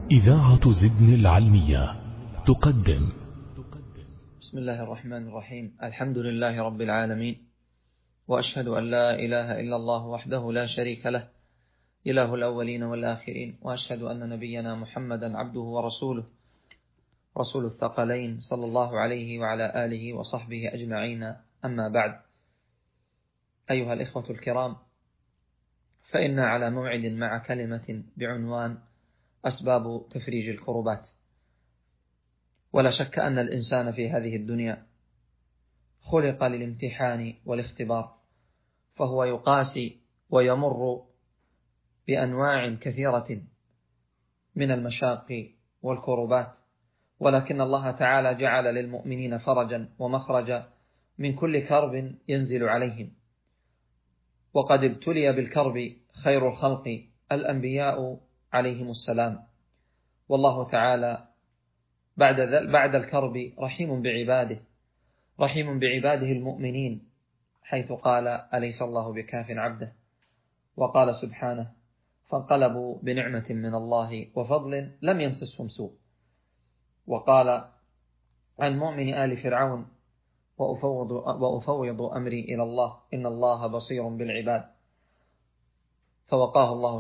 إذاعة زدن العلمية تقدم. بسم الله الرحمن الرحيم. الحمد لله رب العالمين، وأشهد أن لا إله إلا الله وحده لا شريك له، إله الأولين والآخرين، وأشهد أن نبينا محمدا عبده ورسوله، رسول الثقلين، صلى الله عليه وعلى آله وصحبه أجمعين. أما بعد، أيها الإخوة الكرام، فإنا على موعد مع كلمة بعنوان أسباب تفريج الكربات. ولا شك أن الإنسان في هذه الدنيا خلق للامتحان والاختبار، فهو يقاسي ويمر بأنواع كثيرة من المشاق والكربات، ولكن الله تعالى جعل للمؤمنين فرجا ومخرجا من كل كرب ينزل عليهم. وقد ابتلي بالكرب خير الخلق الأنبياء عليهم السلام، والله تعالى بعد الكرب رحيم بعباده، رحيم بعباده المؤمنين، حيث قال: أليس الله بكاف عبده؟ وقال سبحانه: فانقلبوا بنعمة من الله وفضل لم يمسسهم سوء. وقال عن مؤمن آل فرعون: وأفوض أمري إلى الله إن الله بصير بالعباد. فوقاه الله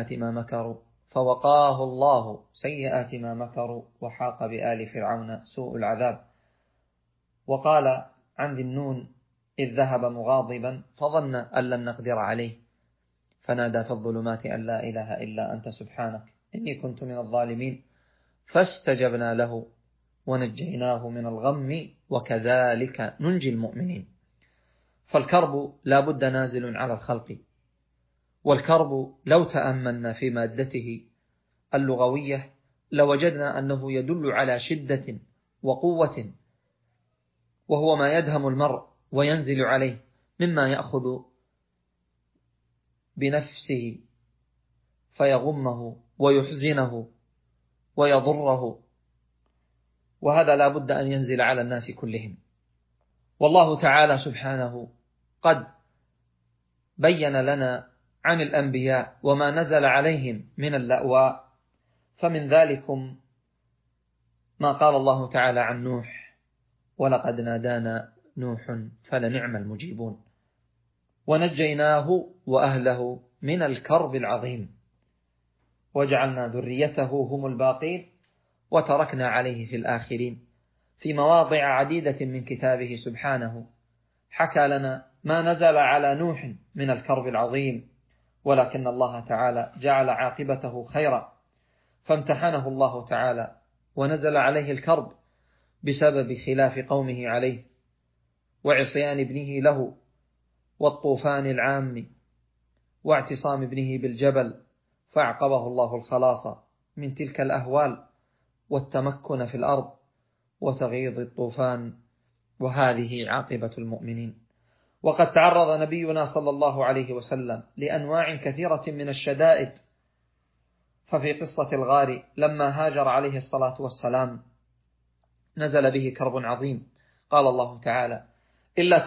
سيئات ما مكروا وحاق بآل فرعون سوء العذاب. وقال عن ذي النون: إذ ذهب مغاضبا فظن أن لن نقدر عليه فنادى في الظلمات أن لا إله إلا أنت سبحانك إني كنت من الظالمين فاستجبنا له ونجيناه من الغم وكذلك ننجي المؤمنين. فالكرب لا بد نازل على الخلق، والكرب لو تأملنا في مادته اللغوية لوجدنا أنه يدل على شدة وقوة، وهو ما يدهم المرء وينزل عليه مما يأخذ بنفسه فيغمه ويحزنه ويضره، وهذا لا بد أن ينزل على الناس كلهم. والله تعالى سبحانه قد بين لنا عن الأنبياء وما نزل عليهم من اللأواء، فمن ذلكم ما قال الله تعالى عن نوح: ولقد نادانا نوح فلنعم المجيبون، ونجيناه وأهله من الكرب العظيم، وجعلنا ذريته هم الباقين وتركنا عليه في الآخرين. في مواضع عديدة من كتابه سبحانه حكى لنا ما نزل على نوح من الكرب العظيم، ولكن الله تعالى جعل عاقبته خيرا، فامتحنه الله تعالى ونزل عليه الكرب بسبب خلاف قومه عليه وعصيان ابنه له والطوفان العام واعتصام ابنه بالجبل، فأعقبه الله الخلاص من تلك الأهوال والتمكن في الأرض وتغيظ الطوفان، وهذه عاقبة المؤمنين. وقد تعرض نبينا صلى الله عليه وسلم لأنواع كثيرة من الشدائد، ففي قصة الغار لما هاجر عليه الصلاة والسلام نزل به كرب عظيم. قال الله تعالى: إلا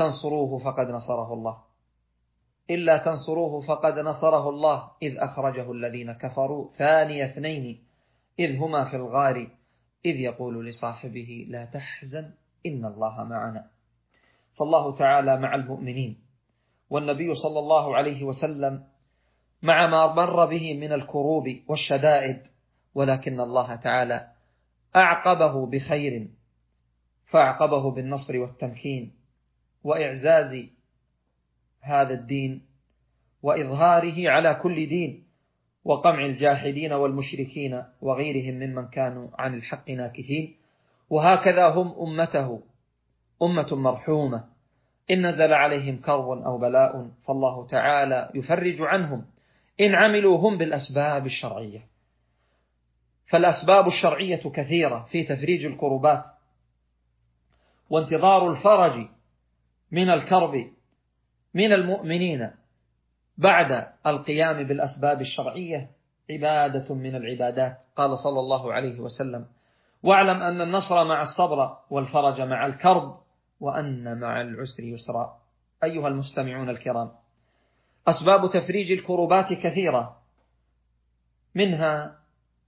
تنصروه فقد نصره الله إذ أخرجه الذين كفروا ثاني اثنين إذ هما في الغار إذ يقول لصاحبه لا تحزن إن الله معنا. فالله تعالى مع المؤمنين، والنبي صلى الله عليه وسلم مع ما مر به من الكروب والشدائد، ولكن الله تعالى أعقبه بخير، فأعقبه بالنصر والتمكين وإعزاز هذا الدين وإظهاره على كل دين، وقمع الجاحدين والمشركين وغيرهم ممن كانوا عن الحق ناكثين. وهكذا هم أمته أمة مرحومة، إن نزل عليهم كرب أو بلاء فالله تعالى يفرج عنهم إن عملوا هم بالأسباب الشرعية. فالأسباب الشرعية كثيرة في تفريج الكربات، وانتظار الفرج من الكرب من المؤمنين بعد القيام بالأسباب الشرعية عبادة من العبادات. قال صلى الله عليه وسلم: واعلم أن النصر مع الصبر والفرج مع الكرب وأن مع العسر يسرا. أيها المستمعون الكرام، أسباب تفريج الكربات كثيرة، منها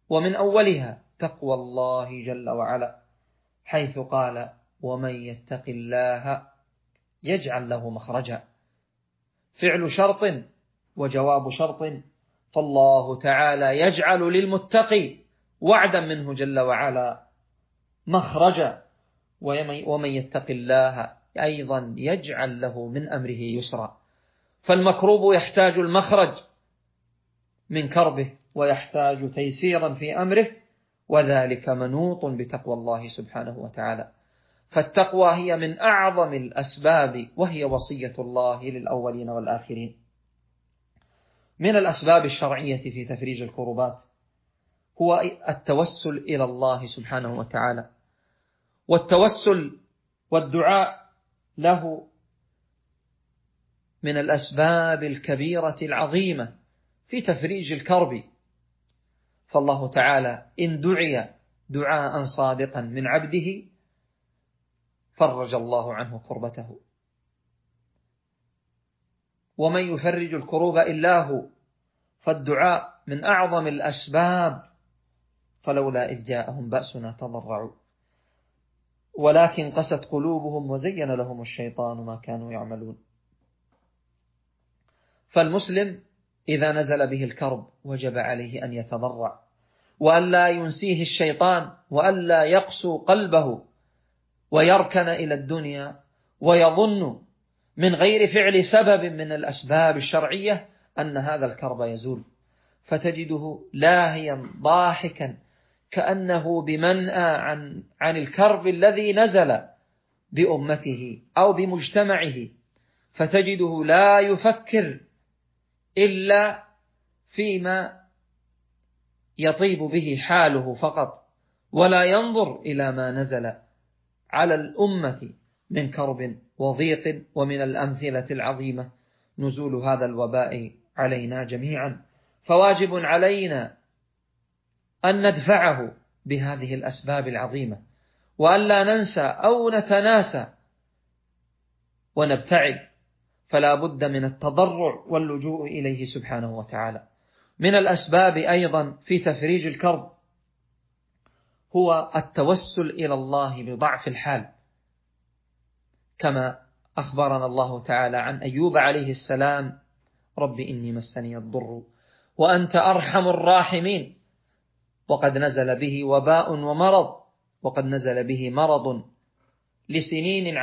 ومن أولها تقوى الله جل وعلا، حيث قال: ومن يتق الله يجعل له مخرجا. فعل شرط وجواب شرط، فالله تعالى يجعل للمتقي وعدا منه جل وعلا مخرجا، ومن يتق الله أيضا يجعل له من أمره يسرا. فالمكروب يحتاج المخرج من كربه ويحتاج تيسيرا في أمره، وذلك منوط بتقوى الله سبحانه وتعالى. فالتقوى هي من أعظم الأسباب، وهي وصية الله للأولين والآخرين. من الأسباب الشرعية في تفريج الكربات هو التوسل إلى الله سبحانه وتعالى، والتوسل والدعاء له من الأسباب الكبيرة العظيمة في تفريج الكرب. فالله تعالى إن دعي دعاء صادقا من عبده فرج الله عنه كربته. ومن يفرج الكروب إلا هو، فالدعاء من أعظم الأسباب. فلولا إذ جاءهم بأسنا تضرعوا ولكن قست قلوبهم وزين لهم الشيطان ما كانوا يعملون. فالمسلم إذا نزل به الكرب وجب عليه أن يتضرع، وأن لا ينسيه الشيطان، وأن لا يقسو قلبه ويركن إلى الدنيا ويظن من غير فعل سبب من الأسباب الشرعية أن هذا الكرب يزول، فتجده لاهيا ضاحكا كأنه بمنأى عن الكرب الذي نزل بأمته أو بمجتمعه، فتجده لا يفكر إلا فيما يطيب به حاله فقط، ولا ينظر إلى ما نزل على الأمة من كرب وضيق. ومن الأمثلة العظيمة نزول هذا الوباء علينا جميعا، فواجب علينا أن ندفعه بهذه الأسباب العظيمة، وأن لا ننسى أو نتناسى ونبتعد، فلا بد من التضرع واللجوء إليه سبحانه وتعالى. من الأسباب أيضا في تفريج الكرب هو التوسل إلى الله بضعف الحال، كما أخبرنا الله تعالى عن أيوب عليه السلام: رب إني مسني الضر وأنت أرحم الراحمين. وقد نزل به وباء ومرض، وقد نزل به مرض لسنين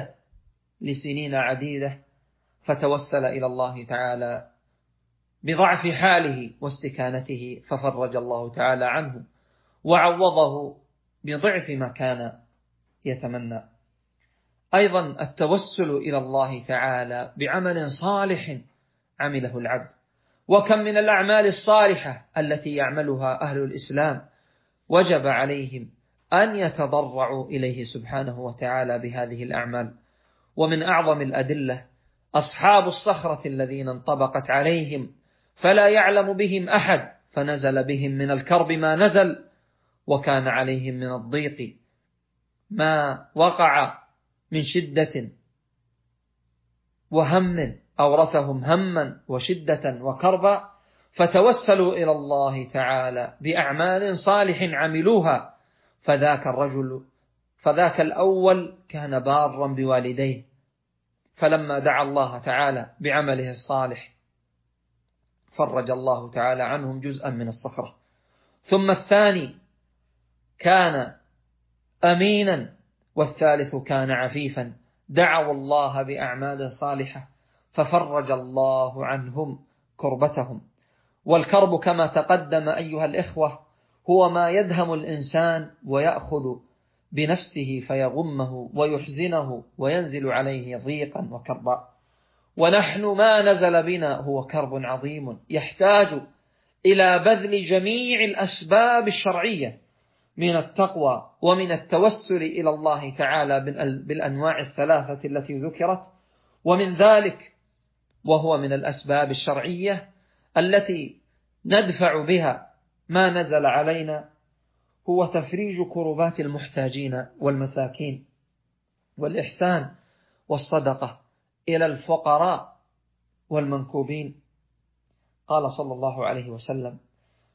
عديدة، فتوسل إلى الله تعالى بضعف حاله واستكانته، ففرج الله تعالى عنه وعوضه بضعف ما كان يتمنى. أيضا التوسل إلى الله تعالى بعمل صالح عمله العبد. وكم من الأعمال الصالحة التي يعملها أهل الإسلام وجب عليهم أن يتضرعوا إليه سبحانه وتعالى بهذه الأعمال. ومن أعظم الأدلة أصحاب الصخرة الذين انطبقت عليهم فلا يعلم بهم أحد، فنزل بهم من الكرب ما نزل، وكان عليهم من الضيق ما وقع من شدة وهم أورثهم هما وشدة وكربا، فتوسلوا إلى الله تعالى بأعمال صالح عملوها. فذاك الأول كان بارا بوالديه، فلما دعا الله تعالى بعمله الصالح فرج الله تعالى عنهم جزءا من الصخرة. ثم الثاني كان أمينا، والثالث كان عفيفا، دعوا الله بأعمال صالحة ففرج الله عنهم كربتهم. والكرب كما تقدم أيها الإخوة هو ما يدهم الإنسان ويأخذ بنفسه فيغمه ويحزنه وينزل عليه ضيقا وكربا. ونحن ما نزل بنا هو كرب عظيم يحتاج إلى بذل جميع الأسباب الشرعية من التقوى ومن التوسل إلى الله تعالى بالأنواع الثلاثة التي ذكرت. ومن ذلك وهو من الأسباب الشرعية التي ندفع بها ما نزل علينا هو تفريج كربات المحتاجين والمساكين، والإحسان والصدقة إلى الفقراء والمنكوبين. قال صلى الله عليه وسلم: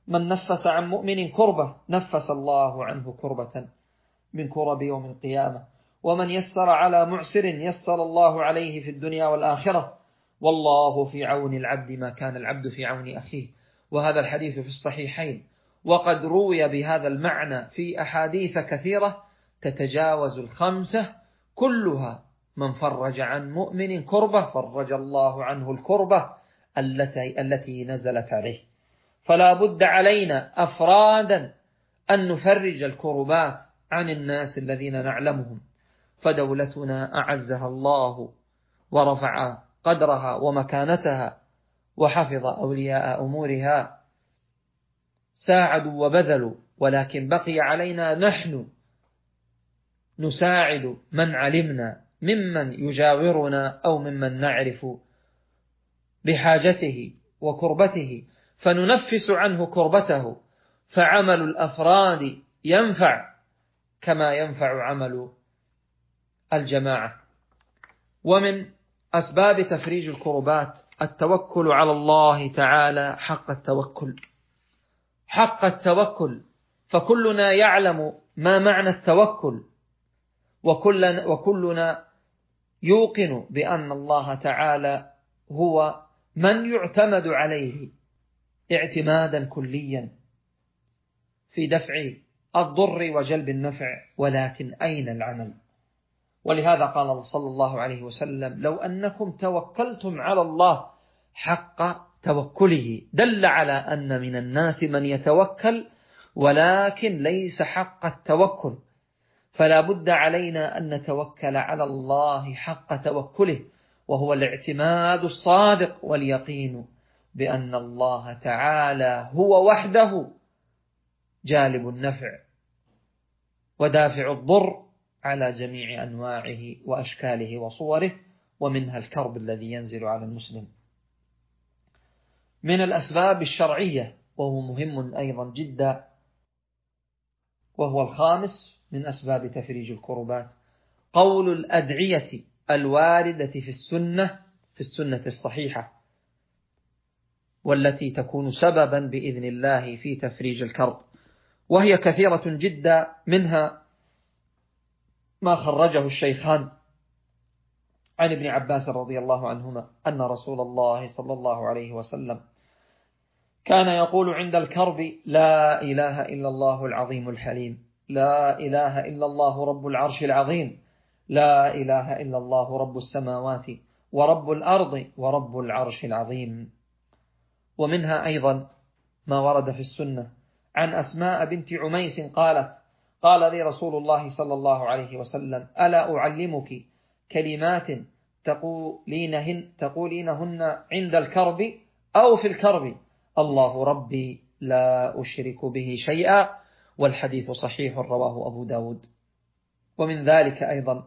من نفس عن مؤمن كربة نفس الله عنه كربة من كرب يوم القيامة، ومن يسر على معسر يسر الله عليه في الدنيا والآخرة، والله في عون العبد ما كان العبد في عون أخيه. وهذا الحديث في الصحيحين، وقد روي بهذا المعنى في أحاديث كثيرة تتجاوز 5 كلها: من فرج عن مؤمن كربة فرج الله عنه الكربة التي نزلت عليه. فلا بد علينا أفرادا أن نفرج الكربات عن الناس الذين نعلمهم، فدولتنا أعزها الله ورفع قدرها ومكانتها وحفظ أولياء أمورها، ساعدوا وبذلوا، ولكن بقي علينا نحن نساعد من علمنا ممن يجاورنا أو ممن نعرف بحاجته وكربته، فننفس عنه كربته، فعمل الأفراد ينفع كما ينفع عمل الجماعة. ومن أسباب تفريج الكربات التوكل على الله تعالى حق التوكل، حق التوكل، فكلنا يعلم ما معنى التوكل، وكلنا يوقن بأن الله تعالى هو من يعتمد عليه اعتمادا كليا في دفع الضر وجلب النفع، ولكن أين العمل؟ ولهذا قال صلى الله عليه وسلم: لو أنكم توكلتم على الله حق توكله، دل على أن من الناس من يتوكل ولكن ليس حق التوكل، فلا بد علينا أن نتوكل على الله حق توكله، وهو الاعتماد الصادق واليقين بأن الله تعالى هو وحده جالب النفع ودافع الضر على جميع أنواعه وأشكاله وصوره، ومنها الكرب الذي ينزل على المسلم. من الأسباب الشرعية، وهو مهم أيضا جدا، وهو الخامس من أسباب تفريج الكربات، قول الأدعية الواردة في السنة الصحيحة، والتي تكون سببا بإذن الله في تفريج الكرب، وهي كثيرة جدا. منها ما خرجه الشيخان عن ابن عباس رضي الله عنهما أن رسول الله صلى الله عليه وسلم كان يقول عند الكرب: لا إله إلا الله العظيم الحليم، لا إله إلا الله رب العرش العظيم، لا إله إلا الله رب السماوات ورب الأرض ورب العرش العظيم. ومنها أيضا ما ورد في السنة عن أسماء بنت عميس قالت: قال لي رسول الله صلى الله عليه وسلم: ألا أعلمك كلمات تقولينهن عند الكرب أو في الكرب؟ الله ربي لا أشرك به شيئا. والحديث صحيح رواه أبو داود. ومن ذلك أيضا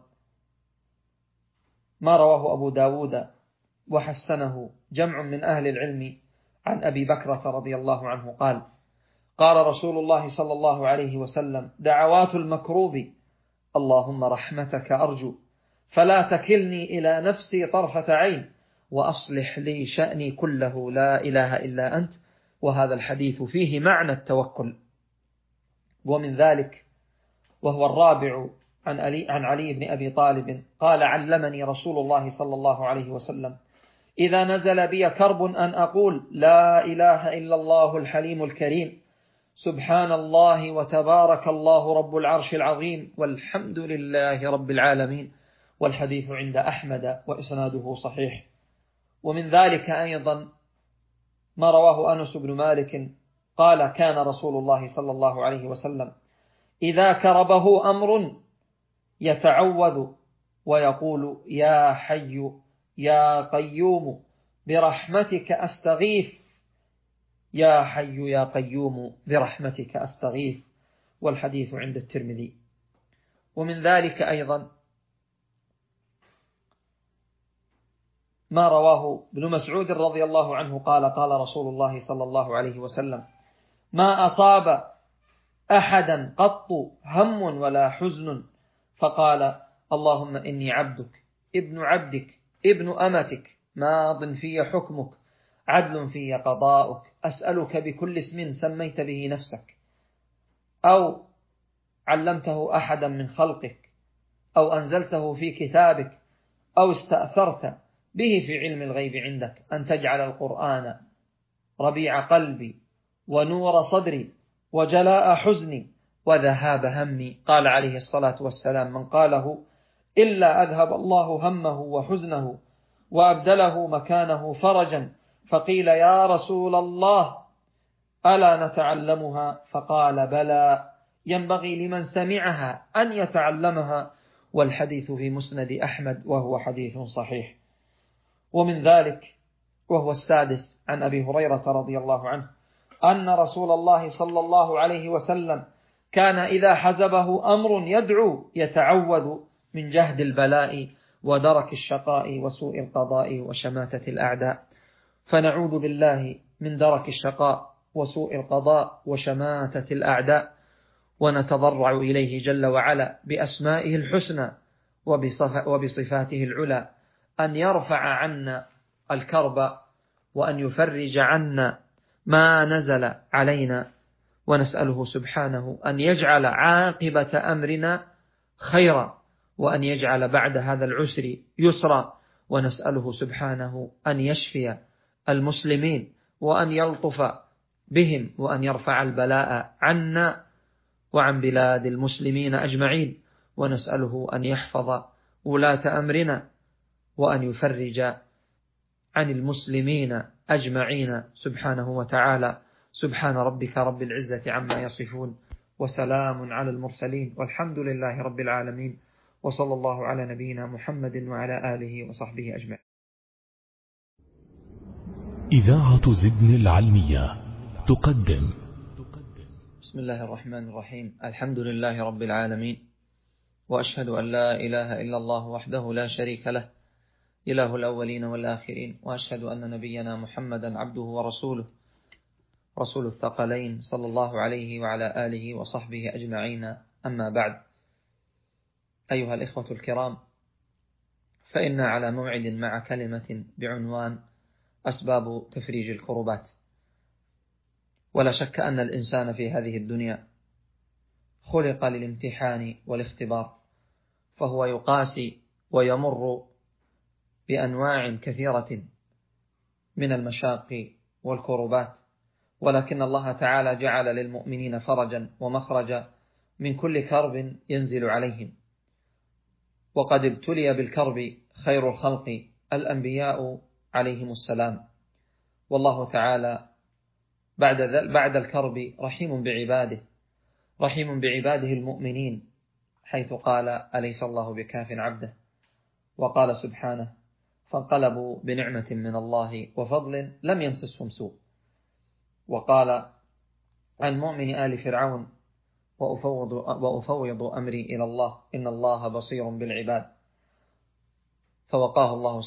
ما رواه أبو داود وحسنه جمع من أهل العلم عن أبي بكرة رضي الله عنه قال: قال رسول الله صلى الله عليه وسلم: دعوات المكروب اللهم رحمتك أرجو فلا تكلني إلى نفسي طرفة عين وأصلح لي شأني كله لا إله إلا أنت. وهذا الحديث فيه معنى التوكل. ومن ذلك وهو الرابع عن علي بن أبي طالب قال: علمني رسول الله صلى الله عليه وسلم إذا نزل بي كرب أن أقول: لا إله إلا الله الحليم الكريم، سبحان الله وتبارك الله رب العرش العظيم، والحمد لله رب العالمين. والحديث عند أحمد وإسناده صحيح. ومن ذلك أيضا ما رواه أنس بن مالك قال: كان رسول الله صلى الله عليه وسلم إذا كربه أمر يتعوذ ويقول: يا حي يا قيوم برحمتك أستغيث، يا حي يا قيوم برحمتك أستغيث. والحديث عند الترمذي. ومن ذلك أيضا ما رواه ابن مسعود رضي الله عنه قال: قال رسول الله صلى الله عليه وسلم: ما أصاب أحدا قط هم ولا حزن فقال: اللهم إني عبدك ابن عبدك ابن أمتك ماض في حكمك عدل في قضاؤك، أسألك بكل اسم سميت به نفسك أو علمته أحدا من خلقك أو أنزلته في كتابك أو استأثرت به في علم الغيب عندك أن تجعل القرآن ربيع قلبي ونور صدري وجلاء حزني وذهاب همي. قال عليه الصلاة والسلام: من قاله إلا أذهب الله همه وحزنه وأبدله مكانه فرجا. فقيل: يا رسول الله ألا نتعلمها؟ فقال: بلى، ينبغي لمن سمعها أن يتعلمها. والحديث في مسند أحمد وهو حديث صحيح. ومن ذلك وهو السادس عن أبي هريرة رضي الله عنه أن رسول الله صلى الله عليه وسلم كان إذا حزبه أمر يدعو يتعوذ من جهد البلاء ودرك الشقاء وسوء القضاء وشماتة الأعداء. فنعوذ بالله من درك الشقاء وسوء القضاء وشماتة الأعداء، ونتضرع إليه جل وعلا بأسمائه الحسنى وبصفاته العلى أن يرفع عنا الكرب وأن يفرج عنا ما نزل علينا، ونسأله سبحانه أن يجعل عاقبة أمرنا خيرا وأن يجعل بعد هذا العسر يسرا، ونسأله سبحانه أن يشفي المسلمين وأن يلطف بهم وأن يرفع البلاء عنا وعن بلاد المسلمين أجمعين، ونسأله أن يحفظ ولاة أمرنا وأن يفرج عن المسلمين أجمعين سبحانه وتعالى. سبحان ربك رب العزة عما يصفون وسلام على المرسلين والحمد لله رب العالمين، وصلى الله على نبينا محمد وعلى آله وصحبه أجمعين. إذاعة زبن العلمية تقدم. بسم الله الرحمن الرحيم. الحمد لله رب العالمين، وأشهد أن لا إله إلا الله وحده لا شريك له إله الأولين والآخرين، وأشهد أن نبينا محمدا عبده ورسوله رسول الثقلين صلى الله عليه وعلى آله وصحبه أجمعين. أما بعد، أيها الإخوة الكرام، فإنا على موعد مع كلمة بعنوان أسباب تفريج الكربات. ولا شك أن الإنسان في هذه الدنيا خلق للامتحان والاختبار، فهو يقاسي ويمر بأنواع كثيرة من المشاق والكربات، ولكن الله تعالى جعل للمؤمنين فرجا ومخرجا من كل كرب ينزل عليهم. وقد ابتلي بالكرب خير الخلق الأنبياء عليهم السلام، والله تعالى بعد الكرب رحيم بعباده، رحيم بعباده المؤمنين، حيث قال: أليس الله بكاف عبده؟ وقال سبحانه: فانقلبوا بنعمة من الله وفضل لم يمسسهم سوء. وقال عن مؤمن آل فرعون: وأفوض أمري إلى الله إن الله بصير بالعباد. فوقاه الله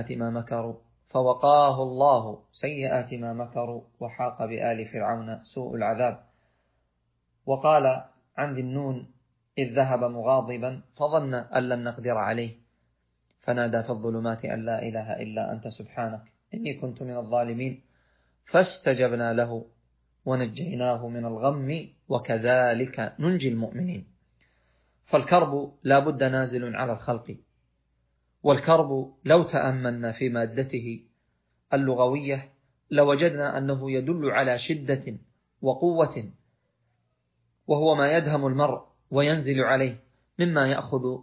سيئات ما مكروا وحاق بآل فرعون سوء العذاب. وقال عن ذي النون: إذ ذهب مغاضبا فظن أن لن نقدر عليه فنادى في الظلمات أن لا إله إلا أنت سبحانك إني كنت من الظالمين فاستجبنا له ونجيناه من الغم وكذلك ننجي المؤمنين. فالكرب لا بد نازل على الخلق، والكرب لو تأملنا في مادته اللغوية لوجدنا أنه يدل على شدة وقوة، وهو ما يدهم المرء وينزل عليه مما يأخذ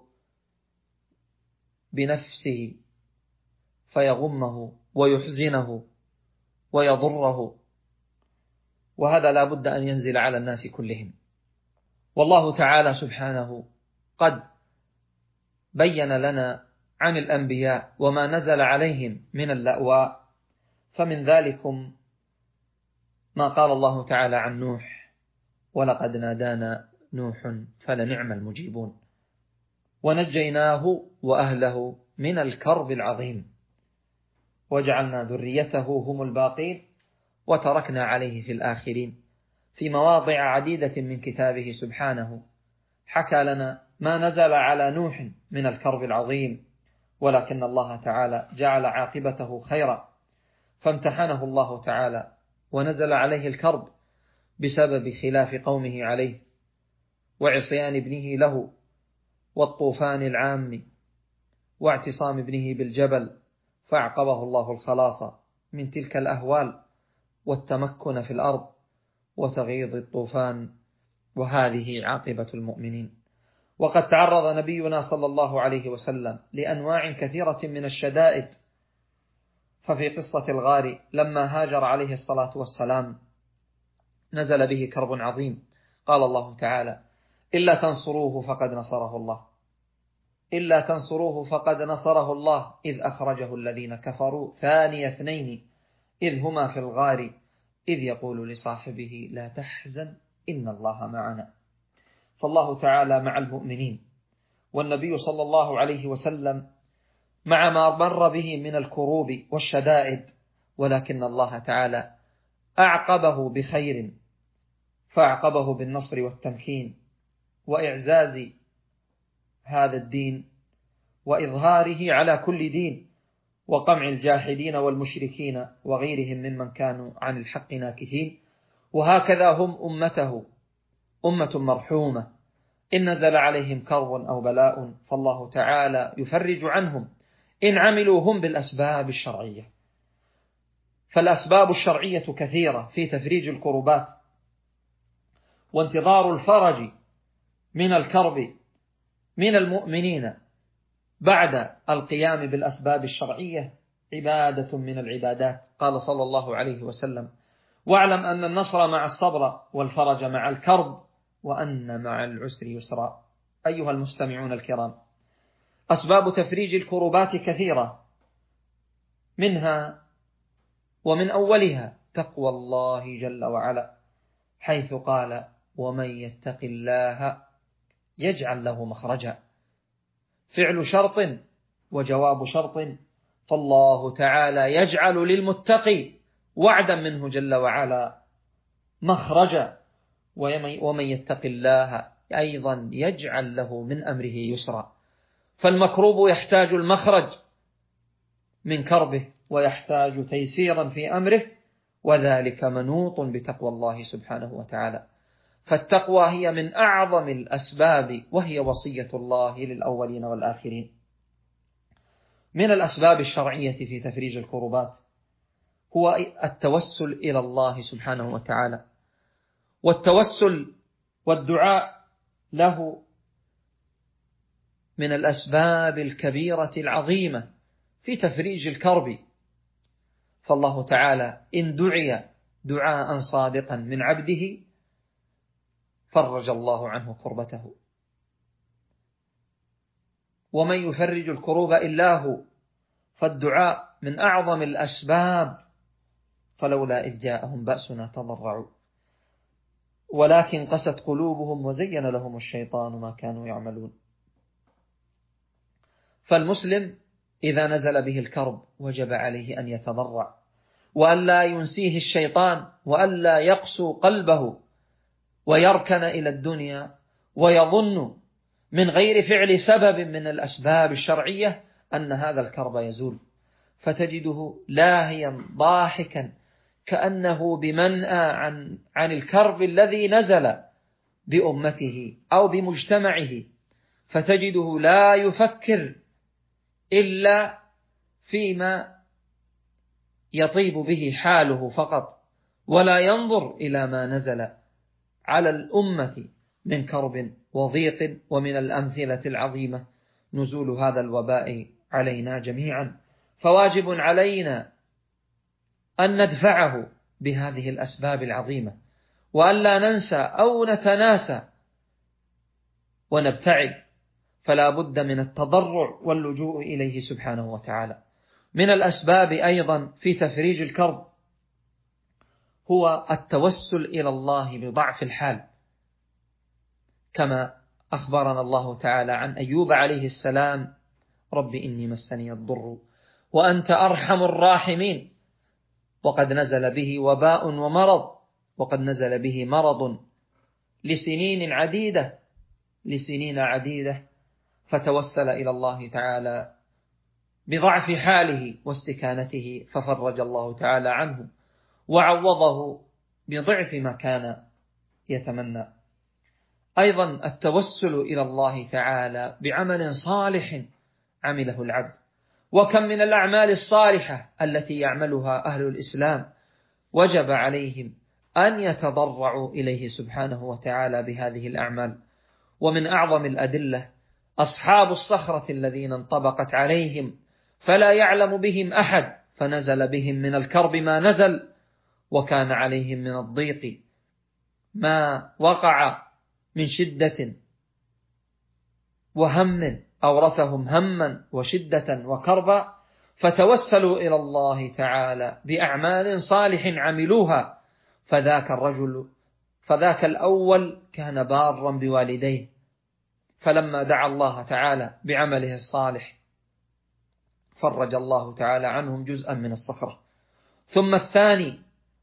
بنفسه فيغمه ويحزنه ويضره، وهذا لا بد أن ينزل على الناس كلهم. والله تعالى سبحانه قد بين لنا عن الأنبياء وما نزل عليهم من اللأواء، فمن ذلكم ما قال الله تعالى عن نوح: ولقد نادانا نوح فلنعم المجيبون، ونجيناه وأهله من الكرب العظيم، وجعلنا ذريته هم الباقين وتركنا عليه في الآخرين. في مواضع عديدة من كتابه سبحانه حكى لنا ما نزل على نوح من الكرب العظيم، ولكن الله تعالى جعل عاقبته خيرا، فامتحنه الله تعالى ونزل عليه الكرب بسبب خلاف قومه عليه وعصيان ابنه له والطوفان العام واعتصام ابنه بالجبل، فأعقبه الله الخلاص من تلك الأهوال والتمكن في الأرض وتغيظ الطوفان، وهذه عاقبة المؤمنين. وقد تعرض نبينا صلى الله عليه وسلم لأنواع كثيرة من الشدائد، ففي قصة الغار لما هاجر عليه الصلاة والسلام نزل به كرب عظيم، قال الله تعالى: إلا تنصروه فقد نصره الله، إلا تنصروه فقد نصره الله إذ أخرجه الذين كفروا ثاني اثنين إذ هما في الغار إذ يقول لصاحبه لا تحزن إن الله معنا. فالله تعالى مع المؤمنين، والنبي صلى الله عليه وسلم مع ما مر به من الكروب والشدائد، ولكن الله تعالى أعقبه بخير، فأعقبه بالنصر والتمكين وإعزاز هذا الدين وإظهاره على كل دين، وقمع الجاحدين والمشركين وغيرهم ممن كانوا عن الحق ناكثين. وهكذا هم أمته أمة مرحومة، إن نزل عليهم كرب أو بلاء فالله تعالى يفرج عنهم إن عملوا هم بالأسباب الشرعية. فالأسباب الشرعية كثيرة في تفريج الكربات، وانتظار الفرج من الكرب من المؤمنين بعد القيام بالأسباب الشرعية عبادة من العبادات. قال صلى الله عليه وسلم: واعلم أن النصر مع الصبر والفرج مع الكرب وأن مع العسر يسرا. أيها المستمعون الكرام، أسباب تفريج الكربات كثيرة، منها ومن أولها تقوى الله جل وعلا، حيث قال: ومن يتق الله يجعل له مخرجا. فعل شرط وجواب شرط، فالله تعالى يجعل للمتقي وعدا منه جل وعلا مخرجا، ومن يتق الله أيضا يجعل له من أمره يسرا. فالمكروب يحتاج المخرج من كربه ويحتاج تيسيرا في أمره، وذلك منوط بتقوى الله سبحانه وتعالى. فالتقوى هي من أعظم الأسباب، وهي وصية الله للأولين والآخرين. من الأسباب الشرعية في تفريج الكربات هو التوسل إلى الله سبحانه وتعالى، والتوسل والدعاء له من الأسباب الكبيرة العظيمة في تفريج الكرب. فالله تعالى إن دعي دعاء صادقا من عبده فرج الله عنه كربته. ومن يفرج الكروب إلا هو، فالدعاء من أعظم الأسباب. فلولا إذ جاءهم بأسنا تضرعوا ولكن قست قلوبهم وزين لهم الشيطان ما كانوا يعملون. فالمسلم إذا نزل به الكرب وجب عليه أن يتضرع، وألا ينسيه الشيطان، وألا يقسو قلبه ويركن إلى الدنيا ويظن من غير فعل سبب من الأسباب الشرعية أن هذا الكرب يزول، فتجده لاهيا ضاحكا كأنه بمنأى عن الكرب الذي نزل بأمته أو بمجتمعه، فتجده لا يفكر إلا فيما يطيب به حاله فقط، ولا ينظر إلى ما نزل على الأمة من كرب وضيق. ومن الأمثلة العظيمة نزول هذا الوباء علينا جميعا، فواجب علينا أن ندفعه بهذه الأسباب العظيمة، وألا ننسى أو نتناسى ونبتعد، فلا بد من التضرع واللجوء إليه سبحانه وتعالى. من الأسباب أيضا في تفريج الكرب هو التوسل إلى الله بضعف الحال، كما أخبرنا الله تعالى عن أيوب عليه السلام: رب إني مسني الضر وأنت أرحم الراحمين. وقد نزل به وباء ومرض، وقد نزل به مرض لسنين عديدة، فتوسل إلى الله تعالى بضعف حاله واستكانته، ففرج الله تعالى عنه وعوضه بضعف ما كان يتمنى. أيضا التوسل إلى الله تعالى بعمل صالح عمله العبد، وكم من الأعمال الصالحة التي يعملها أهل الإسلام وجب عليهم أن يتضرعوا إليه سبحانه وتعالى بهذه الأعمال. ومن أعظم الأدلة أصحاب الصخرة الذين انطبقت عليهم فلا يعلم بهم أحد، فنزل بهم من الكرب ما نزل، وكان عليهم من الضيق ما وقع من شدة وهم أورثهم هما وشدة وكربا، فتوسلوا إلى الله تعالى بأعمال صالح عملوها. فذاك الأول كان بارا بوالديه، فلما دعا الله تعالى بعمله الصالح فرج الله تعالى عنهم جزءا من الصخرة. ثم الثاني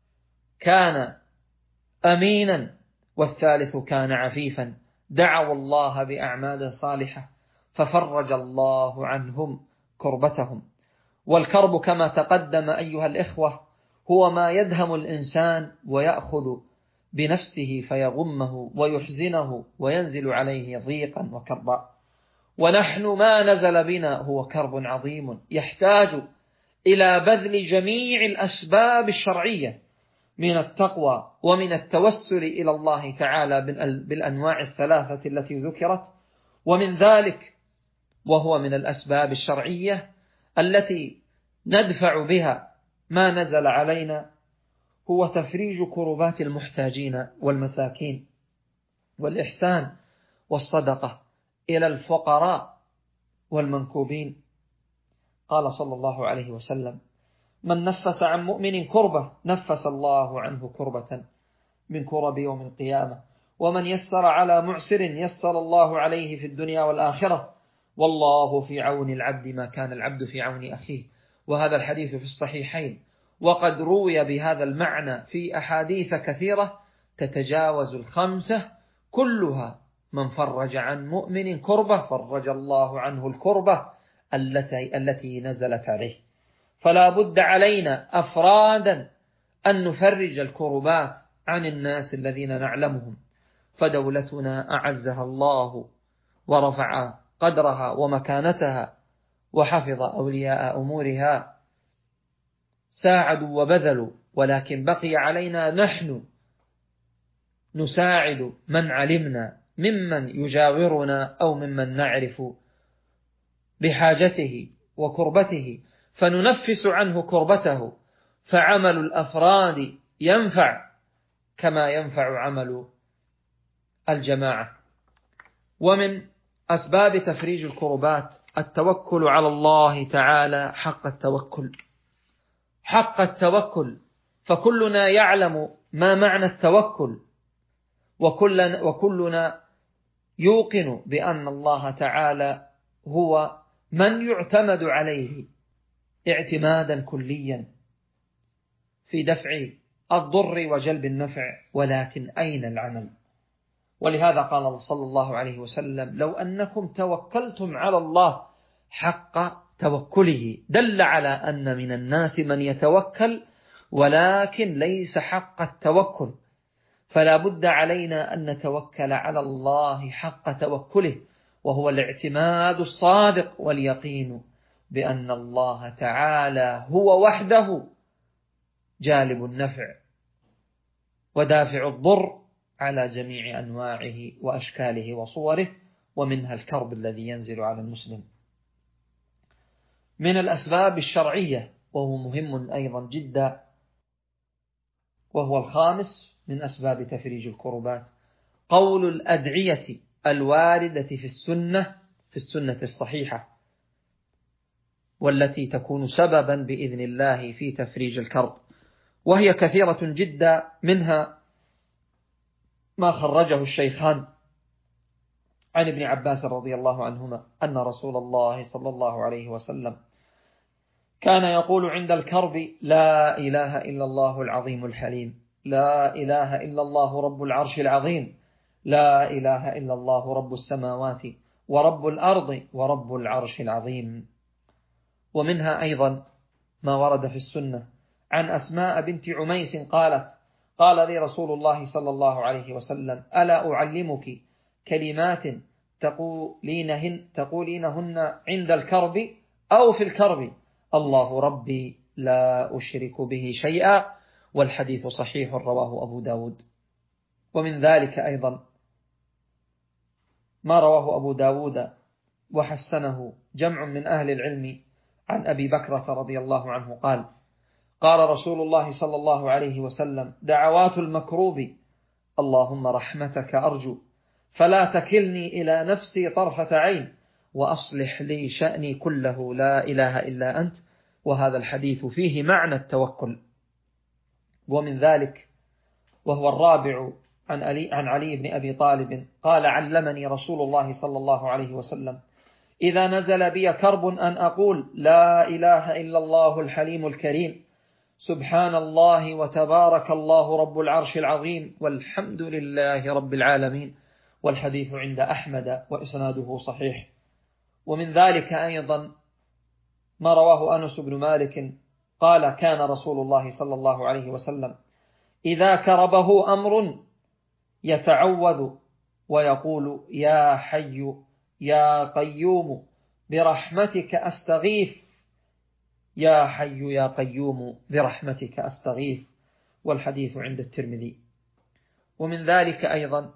كان أمينا، والثالث كان عفيفا، دعوا الله بأعمال صالحة ففرج الله عنهم كربتهم. والكرب كما تقدم أيها الإخوة هو ما يدهم الإنسان ويأخذ بنفسه فيغمه ويحزنه وينزل عليه ضيقا وكربا. ونحن ما نزل بنا هو كرب عظيم يحتاج إلى بذل جميع الأسباب الشرعية من التقوى ومن التوسل إلى الله تعالى بالأنواع الثلاثة التي ذكرت. ومن ذلك وهو من الأسباب الشرعية التي ندفع بها ما نزل علينا هو تفريج كربات المحتاجين والمساكين، والإحسان والصدقة إلى الفقراء والمنكوبين. قال صلى الله عليه وسلم: من نفس عن مؤمن كربة نفس الله عنه كربة من كرب يوم القيامة، ومن يسر على معسر يسر الله عليه في الدنيا والآخرة، والله في عون العبد ما كان العبد في عون أخيه. وهذا الحديث في الصحيحين، وقد روي بهذا المعنى في أحاديث كثيرة تتجاوز 5 كلها: من فرج عن مؤمن كربة فرج الله عنه الكربة التي نزلت عليه. فلا بد علينا أفرادا أن نفرج الكربات عن الناس الذين نعلمهم. فدولتنا أعزها الله ورفع قدرها ومكانتها وحفظ أولياء أمورها، ساعدوا وبذلوا، ولكن بقي علينا نحن نساعد من علمنا ممن يجاورنا أو ممن نعرف بحاجته وكربته، فننفس عنه كربته، فعمل الأفراد ينفع كما ينفع عمل الجماعة. ومن أسباب تفريج الكربات التوكل على الله تعالى حق التوكل، فكلنا يعلم ما معنى التوكل، وكلنا يوقن بأن الله تعالى هو من يعتمد عليه اعتمادا كليا في دفع الضر وجلب النفع، ولكن أين العمل؟ ولهذا قال صلى الله عليه وسلم: لو أنكم توكلتم على الله حق توكله، دل على أن من الناس من يتوكل ولكن ليس حق التوكل. فلا بد علينا أن نتوكل على الله حق توكله، وهو الاعتماد الصادق واليقين بأن الله تعالى هو وحده جالب النفع ودافع الضر على جميع أنواعه وأشكاله وصوره، ومنها الكرب الذي ينزل على المسلم. من الأسباب الشرعية وهو مهم أيضا جدا، وهو الخامس من أسباب تفريج الكربات، قول الأدعية الواردة في السنة الصحيحة، والتي تكون سببا بإذن الله في تفريج الكرب، وهي كثيرة جدا. منها ما خرجه الشيخان عن ابن عباس رضي الله عنهما أن رسول الله صلى الله عليه وسلم كان يقول عند الكرب: لا إله إلا الله العظيم الحليم، لا إله إلا الله رب العرش العظيم، لا إله إلا الله رب السماوات ورب الأرض ورب العرش العظيم. ومنها أيضا ما ورد في السنة عن أسماء بنت عميس قالت: قال لي رسول الله صلى الله عليه وسلم: ألا أعلمك كلمات تقولينهن عند الكرب أو في الكرب؟ الله ربي لا أشرك به شيئا. والحديث صحيح رواه أبو داود. ومن ذلك أيضا ما رواه أبو داود وحسنه جمع من أهل العلم عن أبي بكرة رضي الله عنه قال: قال رسول الله صلى الله عليه وسلم: دعوات المكروب اللهم رحمتك أرجو فلا تكلني إلى نفسي طرفة عين وأصلح لي شأني كله لا إله إلا أنت. وهذا الحديث فيه معنى التوكل. ومن ذلك وهو الرابع عن علي بن أبي طالب قال: علمني رسول الله صلى الله عليه وسلم إذا نزل بي كرب أن أقول: لا إله إلا الله الحليم الكريم، سبحان الله وتبارك الله رب العرش العظيم، والحمد لله رب العالمين. والحديث عند أحمد وإسناده صحيح. ومن ذلك أيضا ما رواه أنس بن مالك قال: كان رسول الله صلى الله عليه وسلم إذا كربه أمر يتعوذ ويقول: يا حي يا قيوم برحمتك أستغيث، يا حي يا قيوم برحمتك أستغيث. والحديث عند الترمذي. ومن ذلك أيضا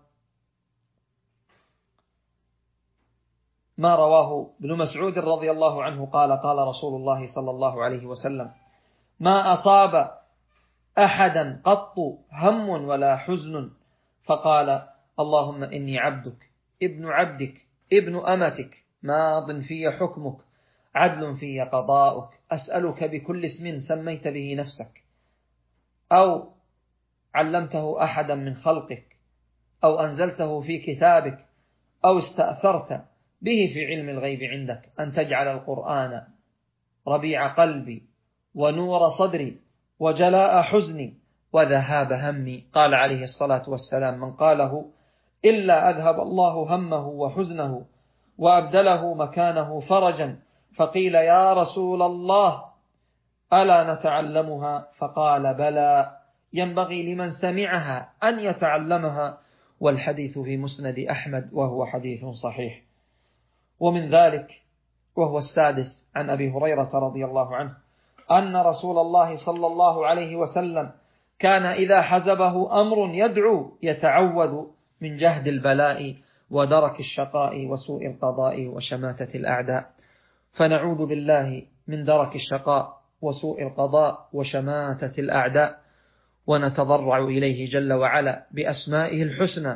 ما رواه ابن مسعود رضي الله عنه قال: قال رسول الله صلى الله عليه وسلم: ما أصاب أحدا قط هم ولا حزن فقال: اللهم إني عبدك ابن عبدك ابن أمتك ماض في حكمك عدل في قضاؤك أسألك بكل اسم سميت به نفسك أو علمته أحدا من خلقك أو أنزلته في كتابك أو استأثرت به في علم الغيب عندك أن تجعل القرآن ربيع قلبي ونور صدري وجلاء حزني وذهاب همي. قال عليه الصلاة والسلام: من قاله إلا أذهب الله همه وحزنه وأبدله مكانه فرجا. فقيل: يا رسول الله ألا نتعلمها؟ فقال: بلى، ينبغي لمن سمعها أن يتعلمها. والحديث في مسند أحمد وهو حديث صحيح. ومن ذلك وهو السادس عن أبي هريرة رضي الله عنه أن رسول الله صلى الله عليه وسلم كان إذا حزبه أمر يدعو يتعوذ من جهد البلاء ودرك الشقاء وسوء القضاء وشماتة الأعداء. فنعوذ بالله من درك الشقاء وسوء القضاء وشماتة الأعداء، ونتضرع إليه جل وعلا بأسمائه الحسنى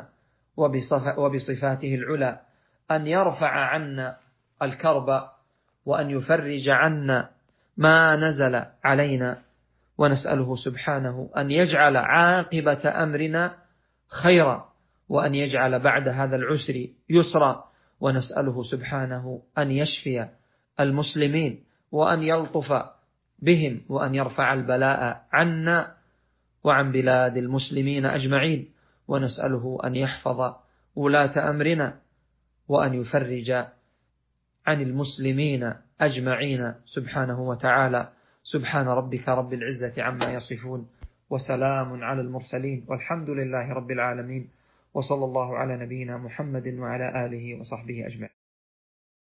وبصفاته العلى أن يرفع عنا الكرب وأن يفرج عنا ما نزل علينا، ونسأله سبحانه أن يجعل عاقبة أمرنا خيرا وأن يجعل بعد هذا العسر يسرا، ونسأله سبحانه أن يشفي المسلمين وأن يلطف بهم وأن يرفع البلاء عنا وعن بلاد المسلمين أجمعين، ونسأله أن يحفظ ولاة أمرنا وأن يفرج عن المسلمين أجمعين سبحانه وتعالى. سبحان ربك رب العزة عما يصفون وسلام على المرسلين والحمد لله رب العالمين، وصلى الله على نبينا محمد وعلى آله وصحبه أجمعين.